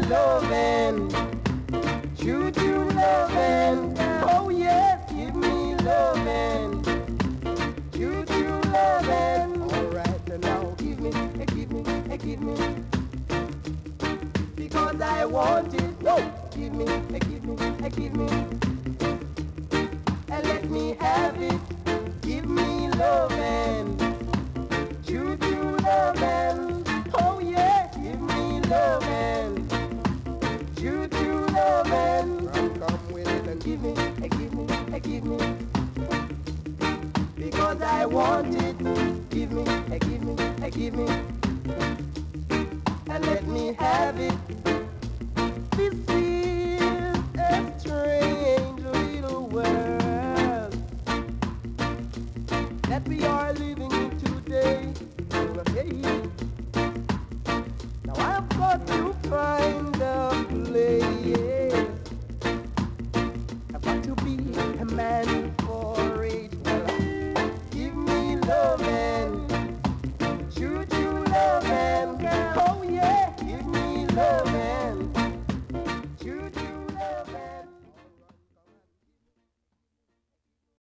loving, true, true loving. Oh yes, give me loving, true, true loving. All right, now give me, give me, give me, because I want it. No, give me, give me, give me, and let me have it. Give me loving, true, true loving. Oh yeah, give me loving, true, true loving. Come with it and give me, give me, give me, because I want it. Give me, give me, give me, and let me have it. This is a strange little world that we all